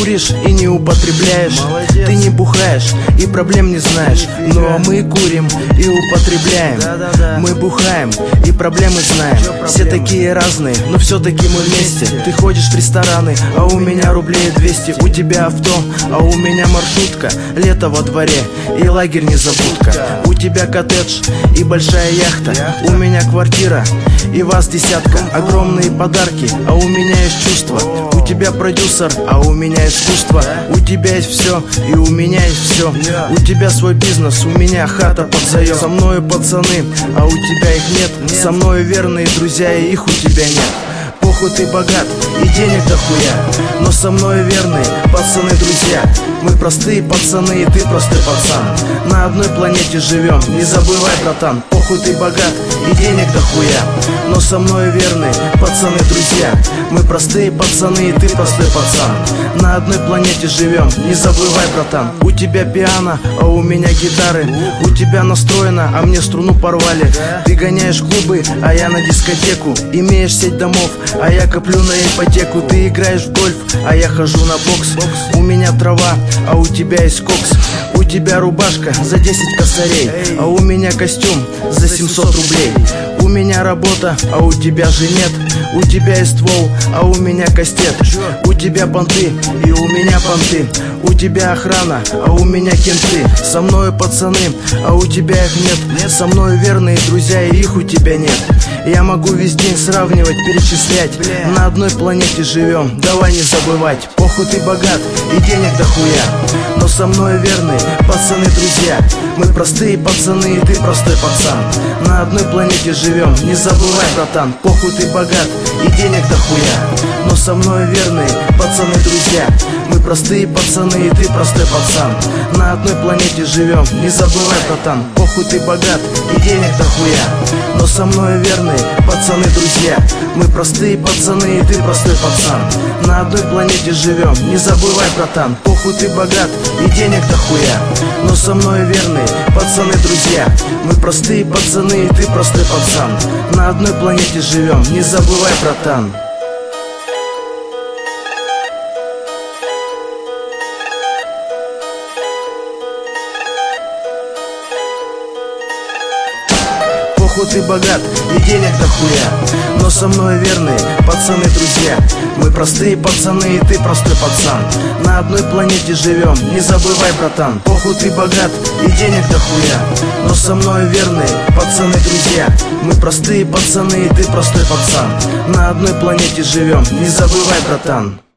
куришь и не употребляешь. Ты не бухаешь и проблем не знаешь. Но мы курим и употребляем. Мы бухаем и проблемы знаем. Все такие разные, но все-таки мы вместе. Ты ходишь в рестораны, а у меня рублей 200. У тебя авто, а у меня маршрутка. Лето во дворе и лагерь незабудка. У тебя коттедж и большая яхта. У меня квартира и вас десятка. Огромные подарки, а у меня есть чувства. У тебя продюсер, а у меня искусство. У тебя есть все, и у меня есть все. У тебя свой бизнес, у меня хата под заем. Со мною пацаны, а у тебя их нет. Со мною верные друзья, и их у тебя нет. Похуй, ты богат и денег дохуя, но со мной верные пацаны, друзья. Мы простые пацаны, и ты простой пацан. На одной планете живем, не забывай, братан. Похуй, ты богат и денег дохуя, но со мной верные пацаны, друзья. Мы простые пацаны, и ты простой пацан. На одной планете живем, не забывай, братан. У тебя пиано, а у меня гитары. У тебя настроено, а мне струну порвали. Ты гоняешь клубы, а я на дискотеку. Имеешь сеть домов, а я коплю на ипотеку. Ты играешь в гольф, а я хожу на бокс. У меня трава, а у тебя есть кокс. У тебя рубашка за 10 косарей, а у меня костюм за 700 рублей. У меня работа, а у тебя же нет. У тебя есть ствол, а у меня кастет. У тебя понты, и у меня понты. У тебя охрана, а у меня кенты. Со мною пацаны, а у тебя их нет. Со мною верные друзья, и их у тебя нет. Я могу весь день сравнивать, перечислять. На одной планете живем, давай не забывать. Похуй, ты богат и денег дохуя, но со мной верные пацаны, друзья. Мы простые пацаны, и ты простой пацан. На одной планете живем, не забывай, братан. Похуй, ты богат и денег дохуя, но со мной верные пацаны, друзья. Мы простые пацаны, и ты простой пацан. На одной планете живем, не забывай, братан. Похуй, ты богат и денег дохуя, но со мной верные пацаны, друзья. Мы простые пацаны, и ты простой пацан. На одной планете живем, не забывай, братан. Похуй, ты богат и денег дохуя, но со мной верные пацаны, друзья. Мы простые пацаны, и ты простой пацан. На одной планете живем, не забывай, братан. Похуй, ты богат и денег дохуя, но со мной верные пацаны, друзья. Мы простые пацаны, и ты простой пацан. На одной планете живем, не забывай, братан. Похуй, ты богат и денег дохуя, но со мной верные пацаны, друзья. Мы простые пацаны, и ты простой пацан. На одной планете живем, не забывай, братан.